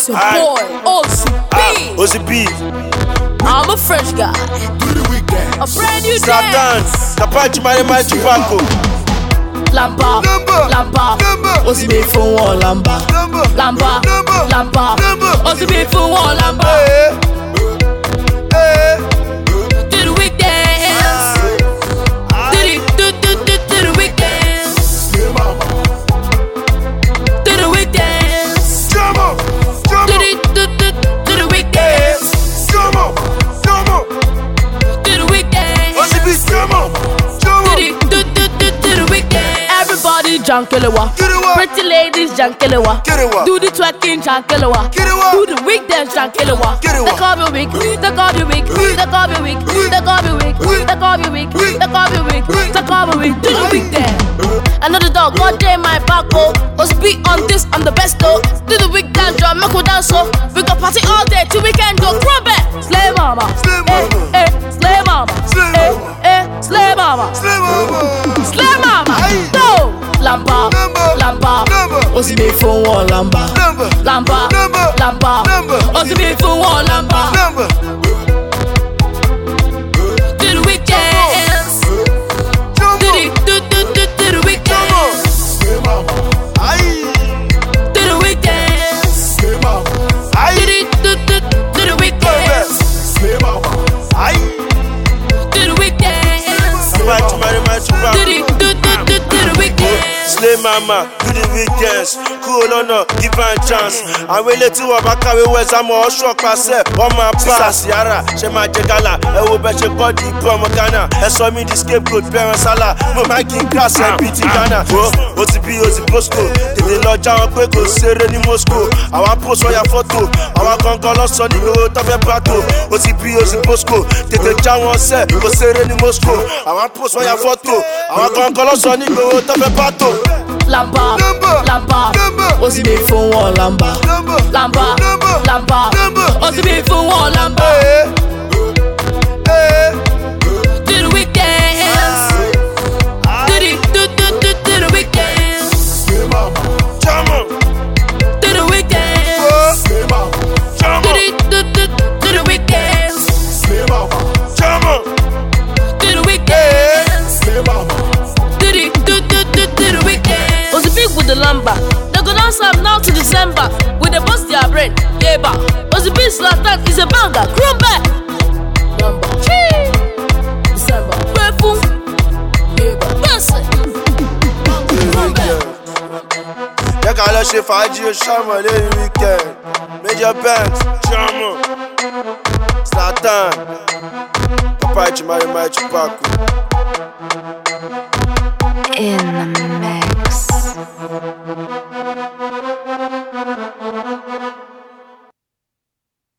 It's your boy, OCB. OCB. I'm a fresh guy. A brand new Satan. dance. Kapachi Marima Chupaco. Lamba, lamba. OCB for one lamba. Lamba, lamba. OCB for one lamba. Do the week dance. Do the week dance. Do the week dance. Do the week dance. Everybody jankilewa. Pretty ladies jankilewa. Do the twerking jankilewa. Do the week dance jankilewa. Take off your wig. Take off your wig. Take off your wig. Take off your wig. Take off your wig. Take off your wig. Take off your wig. Do the week dance. Another dog, God damn my back, oh. Let's be on this, I'm the best, oh. Do the week dance, drum, make we dance, so. We gon' party all day till weekend, go. Throw back. Slay mama. Slay mama. Slay mama. Slay mama. No. Lamba. OCB for one lamba. Lamba. OCB for one lamba. Do the week dance. Do the week dance. Do the week dance. Do the week dance. Do the week dance. Slay mama, do the weekends. Cool or no, give her a chance. I will let you back away where I'm all shocked myself. On my pass, Yara, she might take a lot. I will bet your body, Pomagana. I saw me the scapegoat, parents, Allah. But my king class, and PT Ghana. OCB, Bosco. The Lord John Quaco, Sereni Moscow. I want post on your photo. I want Concolor Sonny, go to the battle. OCB, Bosco. The John was said, go Sereni Moscow. I want post on your photo. I want Concolor Sonny, go to the battle. Lamba. OCB for one lamba. Lamba. OCB for one lamba. Do the week dance. Do the week dance. Do the week dance. Do the week dance. Do the week dance. Do the week dance. OCB with the lamba. They go dance up now to December. With the bust their brain. Yeah, ba. OCB Zlatan is a banger. Chrome back. Lamba. December. Grateful. Yeah, ba. That's it. Chrome back. Y'a qu'à lâcher Fadji au charme les week-ends. Major Banks, Charme. Satan. Kapachi Marima Chupaco. In the mix.